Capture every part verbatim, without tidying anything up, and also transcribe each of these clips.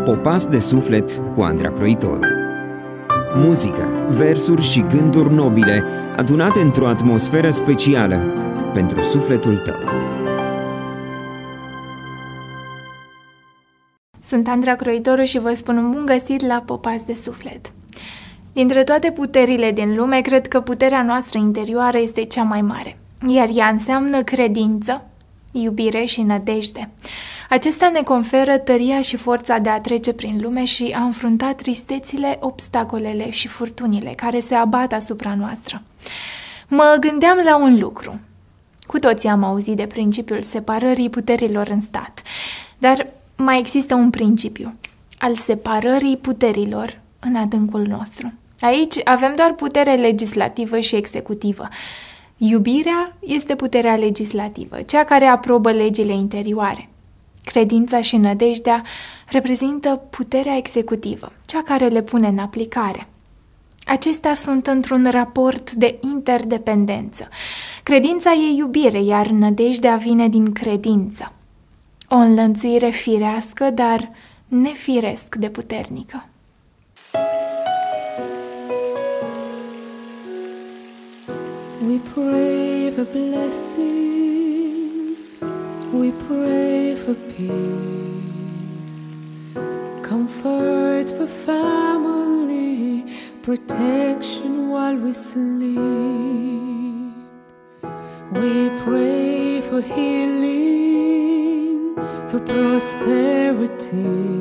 Popas de suflet cu Andra Croitoru. Muzică, versuri și gânduri nobile adunate într-o atmosferă specială pentru sufletul tău. Sunt Andra Croitoru și vă spun un bun găsit la Popas de suflet. Dintre toate puterile din lume, cred că puterea noastră interioară este cea mai mare, iar ea înseamnă credință, iubire și nădejde. Acesta ne conferă tăria și forța de a trece prin lume și a înfrunta tristețile, obstacolele și furtunile care se abat asupra noastră. Mă gândeam la un lucru. Cu toții am auzit de principiul separării puterilor în stat, dar mai există un principiu, al separării puterilor în adâncul nostru. Aici avem doar putere legislativă și executivă. Iubirea este puterea legislativă, cea care aprobă legile interioare. Credința și nădejdea reprezintă puterea executivă, cea care le pune în aplicare. Acestea sunt într-un raport de interdependență. Credința e iubire, iar nădejdea vine din credință. O înlănțuire firească, dar nefiresc de puternică. We pray for blessings, we pray for peace, comfort for family, protection while we sleep. We pray for healing, for prosperity.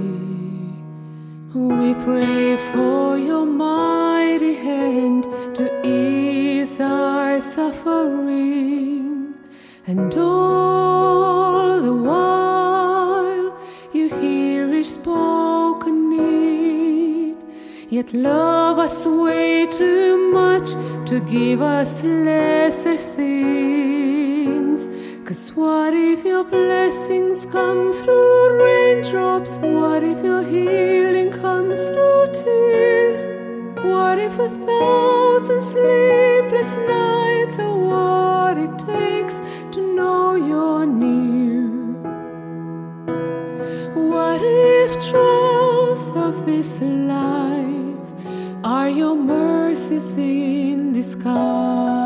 We pray for your mighty hand to ease our suffering, and all the while you hear each spoken need, yet love us way too much to give us lesser things. 'Cause what if your blessings come through raindrops? What if your healing comes through tears? What if a thousand sleepless nights are what it takes to know you're near? What if trials of this life are your mercies in disguise?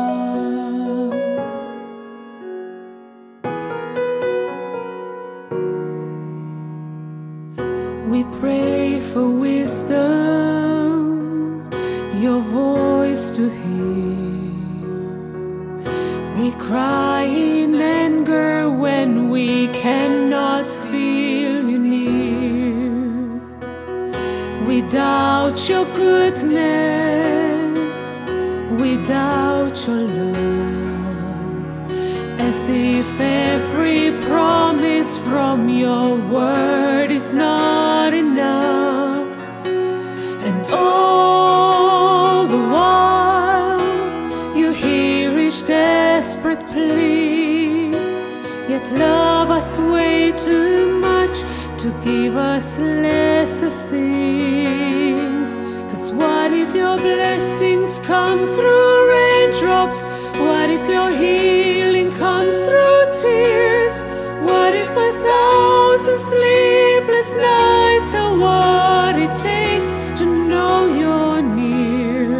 We pray for wisdom, your voice to hear. We cry in anger when we cannot feel you near. We doubt your goodness, we doubt your love, as if every promise from your word is not enough. And all the while you hear each desperate plea, yet love us way too much to give us lesser things. 'Cause what if your blessings come through raindrops? What if your healing comes through tears? What if a thousand sleepless nights are what it takes to know you're near?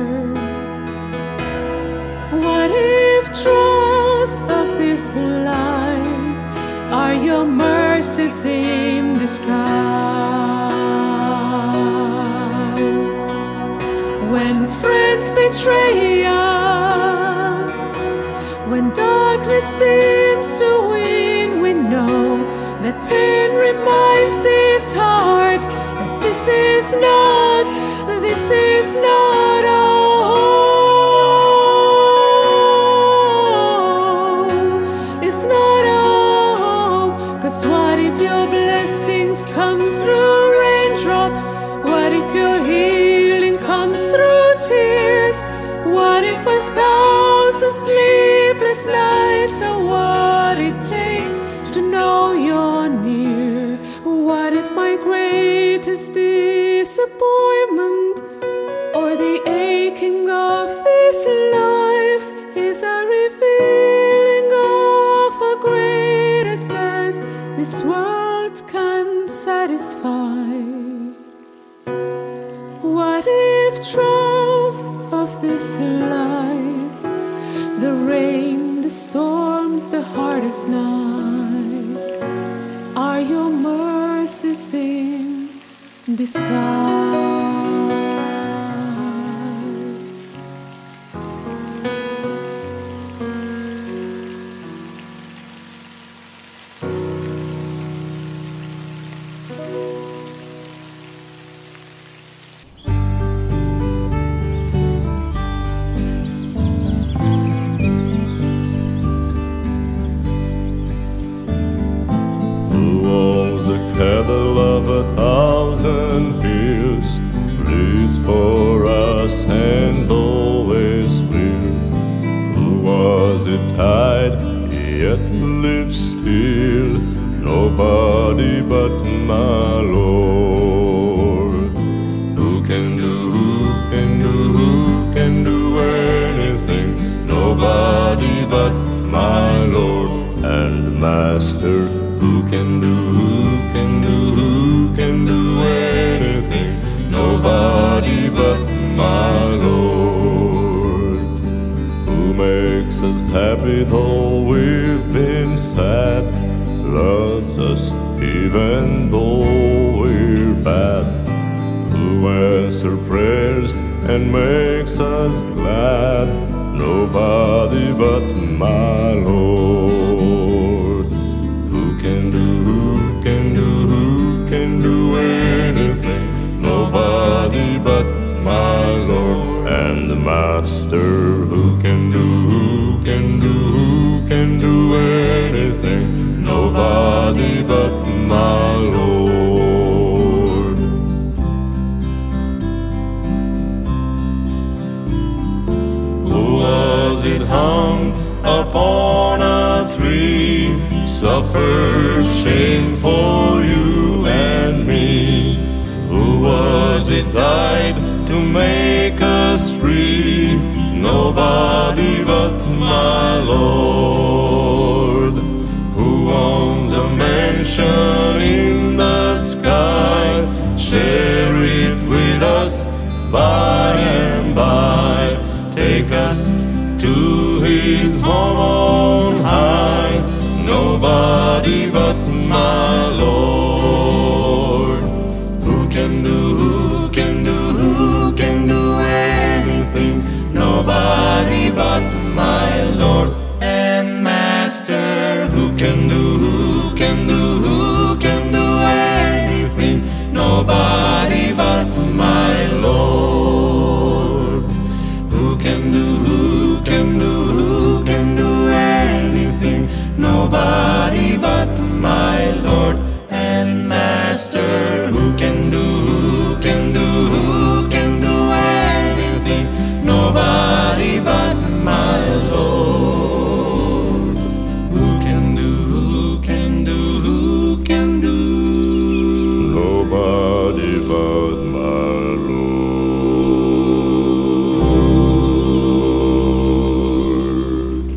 What if trials of this life are your mercies in disguise? When friends betray us, when darkness seems to win, we know that pain reminds his heart that this is not, this is not home. It's not home. 'Cause what if your blessings come through raindrops? What if your healing comes through tears? What if a thousand sleepless nights are what it takes to know you're near? What if my greatest disappointment or the aching of this life is a revealing of a greater thirst this world can satisfy? trials of this life, the rain, the storms, the hardest night, are your mercies in disguise. Cattle of a thousand hills bleeds for us and always will. Who was it died, yet lives still? Nobody but my Lord. Who can do, who can do, who can do anything? Nobody but my Lord and Master. Who can do, who can do, who can do anything? Nobody but my Lord. Who makes us happy though we've been sad, loves us even though we're bad. Who answers prayers and makes us glad? Nobody but my Lord. Who can do, who can do, who can do anything? Nobody but my Lord and the Master. Who can do, who can do, who can do anything? Nobody but my Lord. Who was it hung upon a tree, suffered shame for you and me? Who was it died to make us free? Nobody but my Lord. Who owns a mansion in the sky? Share it with us by and by. Take us to his home on high. Nobody but my Lord. Who can do, who can do, who can do anything? Nobody but my Lord and Master. Who can do, who can do, who can do anything? Nobody but my Lord. Who can do, who can do, who can do anything? Nobody but my Lord and Master. Who can do, who can do, who can do anything? Nobody but my Lord. Who can do, who can do, who can do? Nobody but my Lord.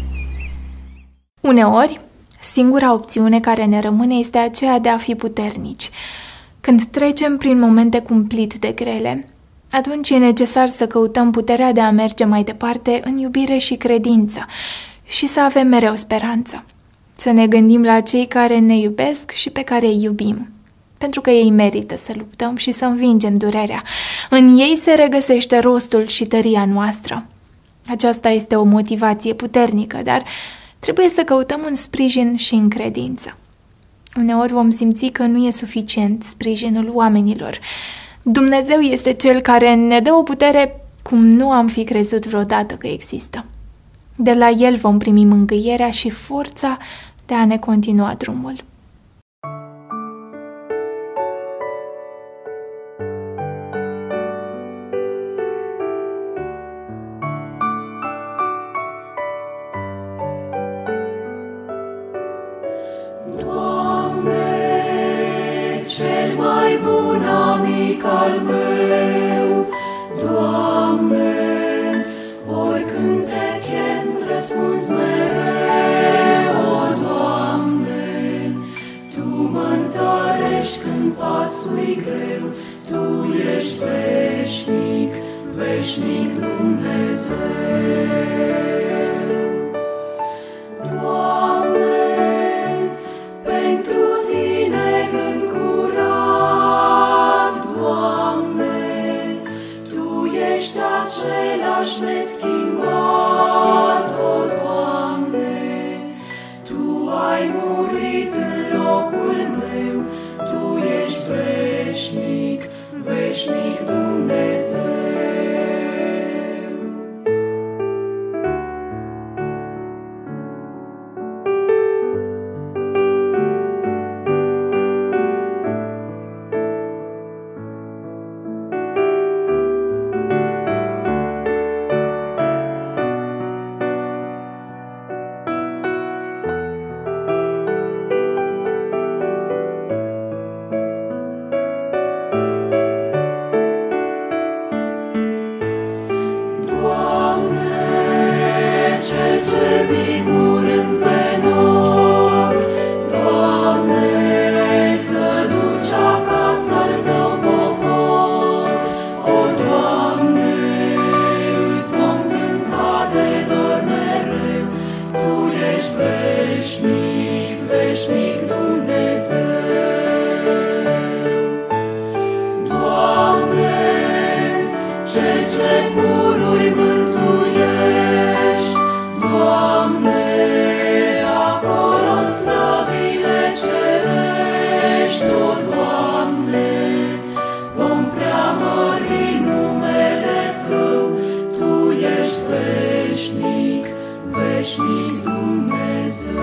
Uneori, singura opțiune care ne rămâne este aceea de a fi puternici. Când trecem prin momente cumplit de grele, atunci e necesar să căutăm puterea de a merge mai departe în iubire și credință și să avem mereu speranță. Să ne gândim la cei care ne iubesc și pe care îi iubim, pentru că ei merită să luptăm și să învingem durerea. În ei se regăsește rostul și tăria noastră. Aceasta este o motivație puternică, dar trebuie să căutăm un sprijin și în credință. Uneori vom simți că nu e suficient sprijinul oamenilor. Dumnezeu este Cel care ne dă o putere cum nu am fi crezut vreodată că există. De la El vom primi mângâierea și forța de a ne continua drumul. Cel mai bun amic al meu, Doamne, oricând te chem, răspunzi mereu, o Doamne. Tu mă întărești când pasul-i greu, Tu ești veșnic. veșnic, veșnic Dumnezeu. Doamne, pentru Tine gând curat, Doamne, Tu ești același neschimbat, o Doamne, Tu ai murit în locul meu, Tu ești veșnic, veșnic Dumnezeu. Veșnic Dumnezeu. Doamne, Cel ce pururi mântuiești, Doamne, acolo slăvile cerești, o Doamne, vom preamări numele Tău, Tu ești veșnic, veșnic Dumnezeu.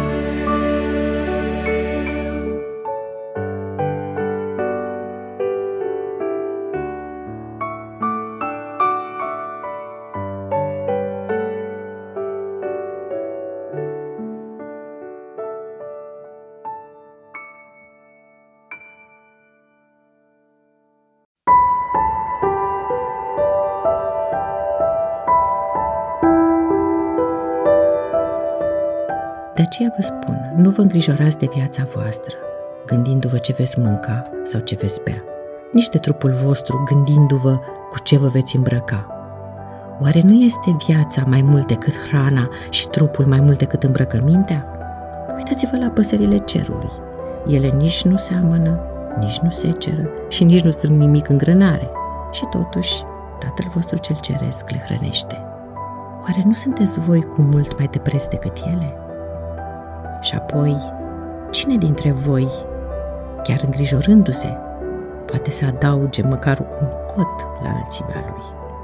De aceea vă spun, nu vă îngrijorați de viața voastră, gândindu-vă ce veți mânca sau ce veți bea, nici de trupul vostru, gândindu-vă cu ce vă veți îmbrăca. Oare nu este viața mai mult decât hrana și trupul mai mult decât îmbrăcămintea? Uitați-vă la păsările cerului. Ele nici nu seamănă, nici nu seceră și nici nu strâng nimic în grânare. Și totuși, Tatăl vostru cel ceresc le hrănește. Oare nu sunteți voi cu mult mai de preț decât ele? Și apoi, cine dintre voi, chiar îngrijorându-se, poate să adauge măcar un cot la înălțimea lui?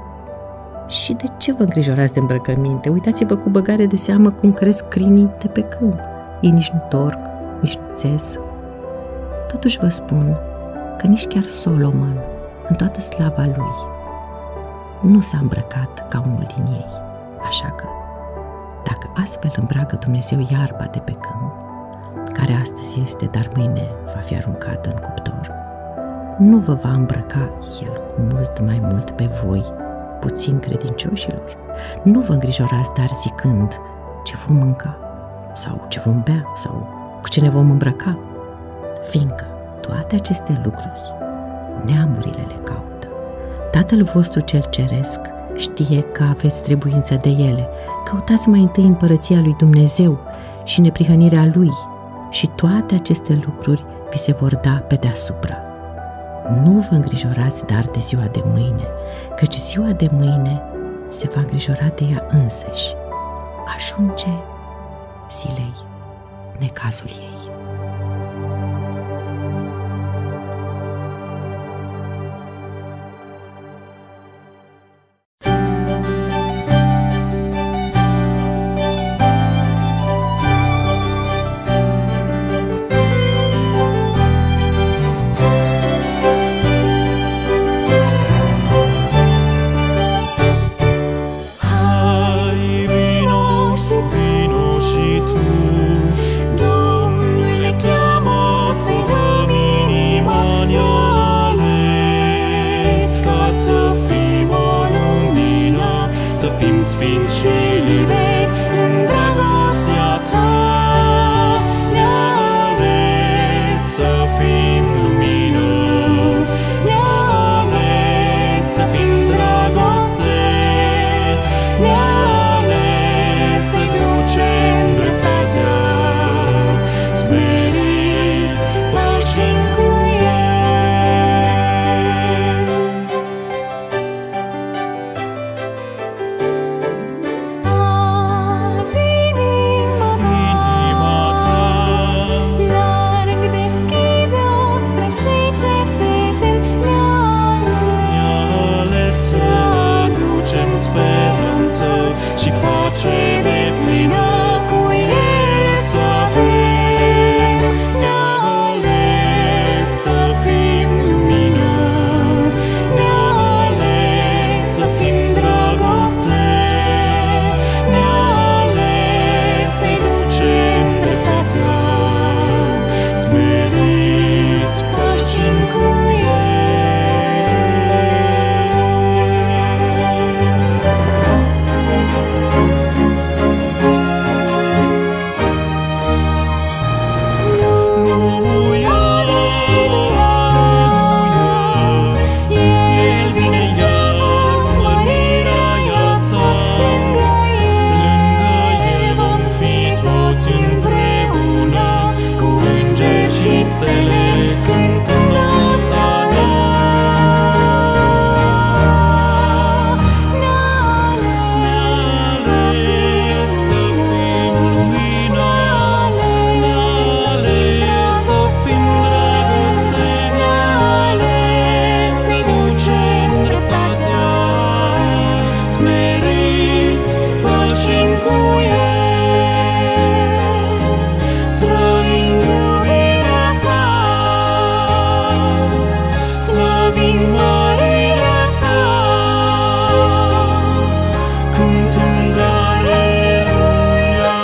Și de ce vă îngrijorați de îmbrăcăminte? Uitați-vă cu băgare de seamă cum cresc crinii de pe câmp. Ei nici nu torc, nici nu țes. Totuși vă spun că nici chiar Solomon, în toată slava lui, nu s-a îmbrăcat ca unul din ei. Așa că, dacă astfel îmbracă Dumnezeu iarba de pe câmp, care astăzi este, dar mâine va fi aruncată în cuptor, nu vă va îmbrăca El cu mult mai mult pe voi, puțin credincioșilor? Nu vă îngrijorați, dar zicând, ce vom mânca, sau ce vom bea, sau cu ce ne vom îmbrăca, fiindcă toate aceste lucruri neamurile le caută. Tatăl vostru cel ceresc știe că aveți trebuință de ele. Căutați mai întâi împărăția lui Dumnezeu și neprihănirea Lui și toate aceste lucruri vi se vor da pe deasupra. Nu vă îngrijorați dar de ziua de mâine, căci ziua de mâine se va îngrijora de ea însăși. Ajunge zilei necazul ei. Să fim sfinți și liberi în dragostea sa. Ne-a ales să fim lumină, ne-a ales să fim privind mărirea sa, cântând Aleluia.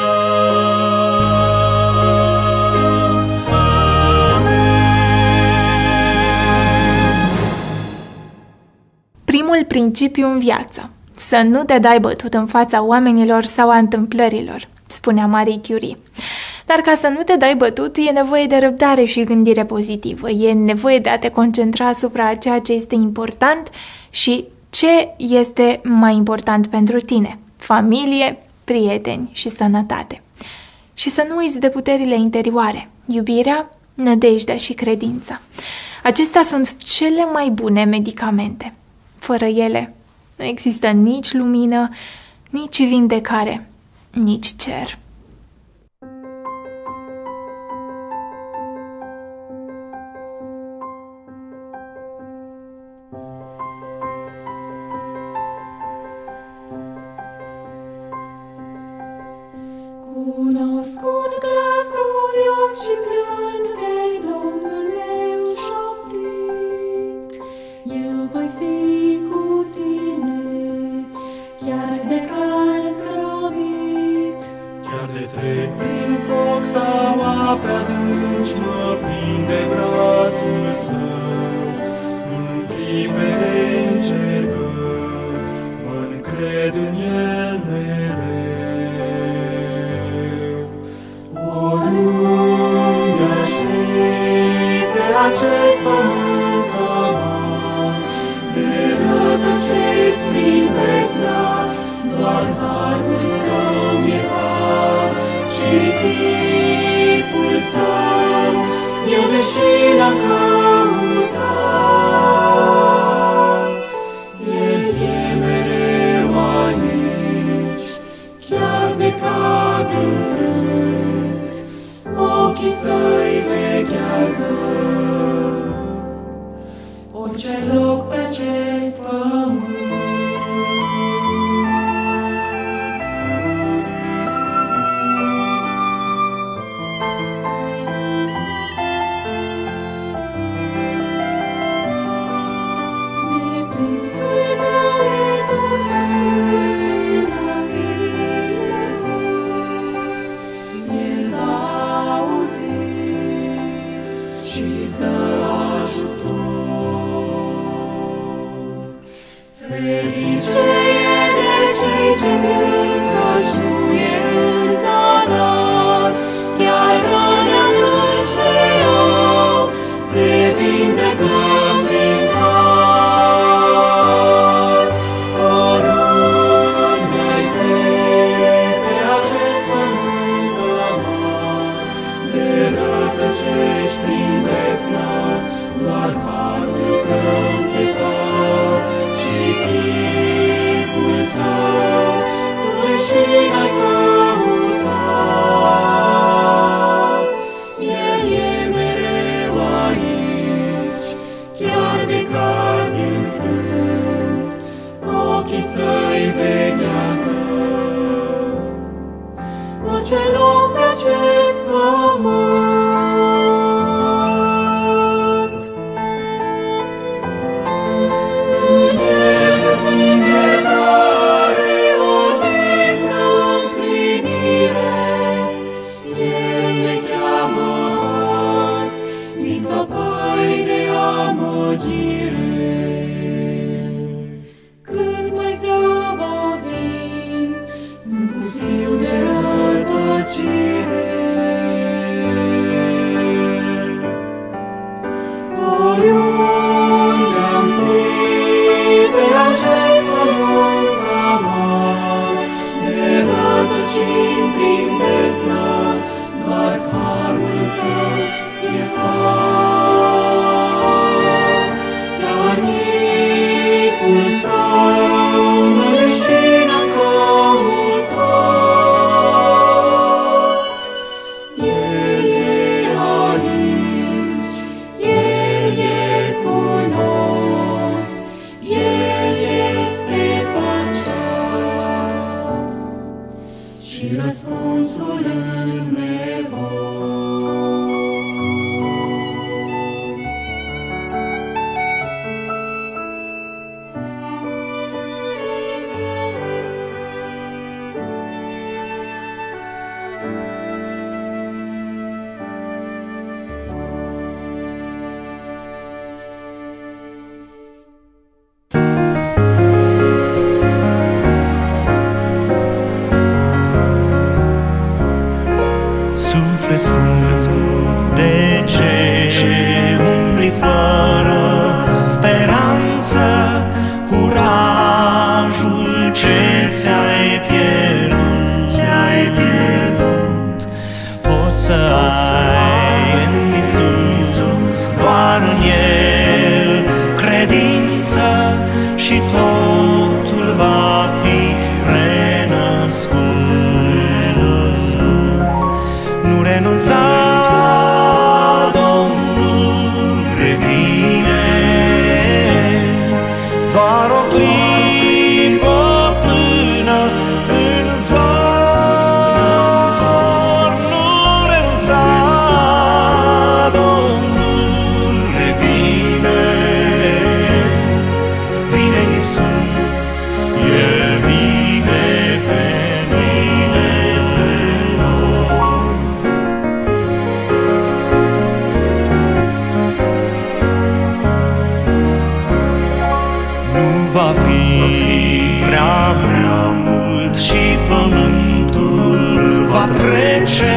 Primul principiu în viață: să nu te dai bătut în fața oamenilor sau a întâmplărilor, spunea Marie Curie. Dar ca să nu te dai bătut, e nevoie de răbdare și gândire pozitivă. E nevoie de a te concentra asupra ceea ce este important și ce este mai important pentru tine: familie, prieteni și sănătate. Și să nu uiți de puterile interioare: iubirea, nădejdea și credința. Acestea sunt cele mai bune medicamente. Fără ele nu există nici lumină, nici vindecare, nici cer. Cunosc un glas oios și blând de Domnul meu șoptit: eu voi fi cu tine, chiar de caz zdrobit. Chiar de trec prin foc sau ape adânci, mă prinde brațul său. În clipe de încercări mă-ncred în el mereu. Oriunde aș fi pe acest pământ amar, de rătăcesc prin bezna, doar harul său mi-e har și tipul său, eu deși l-am căutat. El e mereu aici, chiar de cad înfrânt, ochii săi veghează orice loc pe acest pământ. Neprinsul tău e tot măsut și lacrimile dor. El va auzi și-ți dă ajutor. Ferice e de cei ce plâng, căci nu e în zadar. Chiar răni adânci le iau, se vindecă prin har. Oriunde ai fi pe acest pământ amar, de rătăcești prin bezna, doar harul său ți-e far și chipul său tu deși n-ai căutat. El e mereu aici, chiar de caz înfrânt, ochii săi veghează orice loc pe acest pământ. În el găsim iertare, odihnă, împlinire. El ne cheamă azi din văpăi de amăgire. Cât mai zăbovim în pustiu de rătăcire, va fi prea, prea mult și pământul va trece,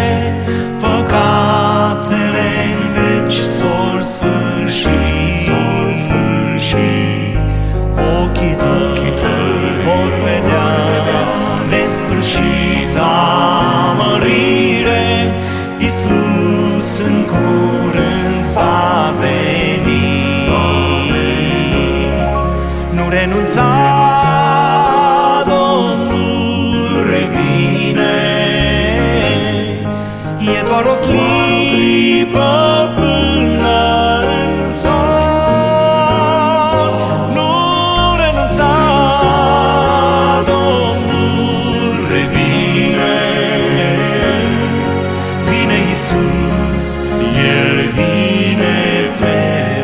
păcatele în veci s-or sfârși, s-or sfârși. Ochii tăi vor vedea nesfârșita mărire, Iisus în curând va veni. Nu renunța, Domnul revine, e doar o clipă până în zor. Nu renunța, Domnul revine, vine Iisus, El vine pe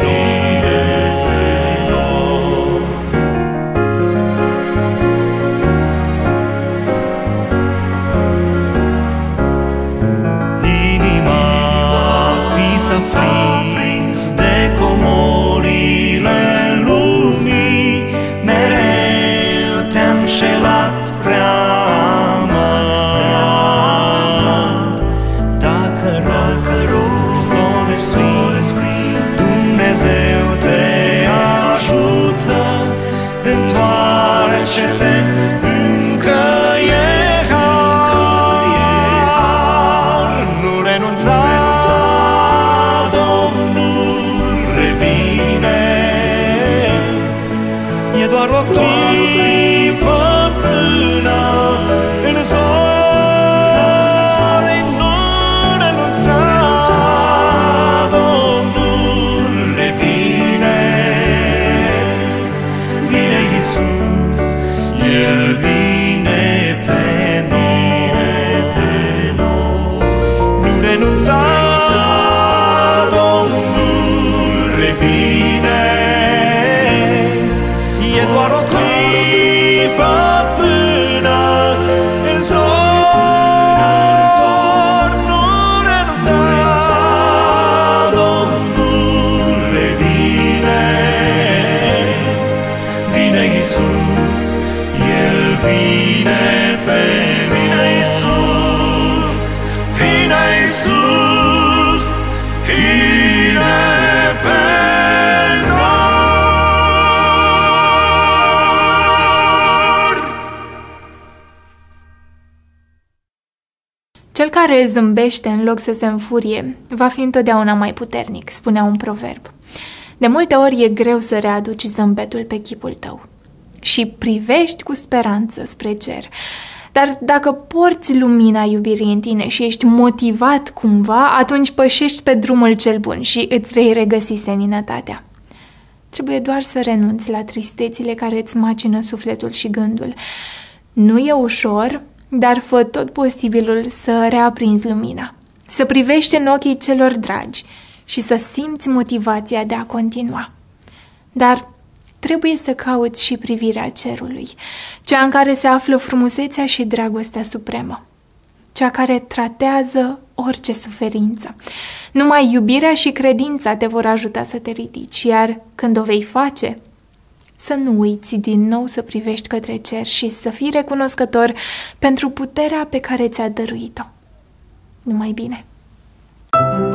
s-a prins de comorile lumii, mereu te-a înșelat prea amar. Dacă rogi s-o desprins, Dumnezeu te ajută, întoarce-te, încă e har. Nu renunța, e doar o clipă până în zor. Nu renunța, Domnul revine, vine Iisus, El vine pe mine, pe noi. Nu renunța, Domnul revine, e doar o clipă până în zor. Nu renunța, Domnul revine, vine Iisus, El vine pe vine Iisus, vine Iisus, vine pe Cel care zâmbește în loc să se înfurie va fi întotdeauna mai puternic, spunea un proverb. De multe ori e greu să readuci zâmbetul pe chipul tău și privești cu speranță spre cer. Dar dacă porți lumina iubirii în tine și ești motivat cumva, atunci pășești pe drumul cel bun și îți vei regăsi seninătatea. Trebuie doar să renunți la tristețile care îți macină sufletul și gândul. Nu e ușor, dar fă tot posibilul să reaprinzi lumina, să privești în ochii celor dragi și să simți motivația de a continua. Dar trebuie să cauți și privirea cerului, cea în care se află frumusețea și dragostea supremă, cea care tratează orice suferință. Numai iubirea și credința te vor ajuta să te ridici, iar când o vei face, să nu uiți din nou să privești către cer și să fii recunoscător pentru puterea pe care ți-a dăruit-o. Numai bine!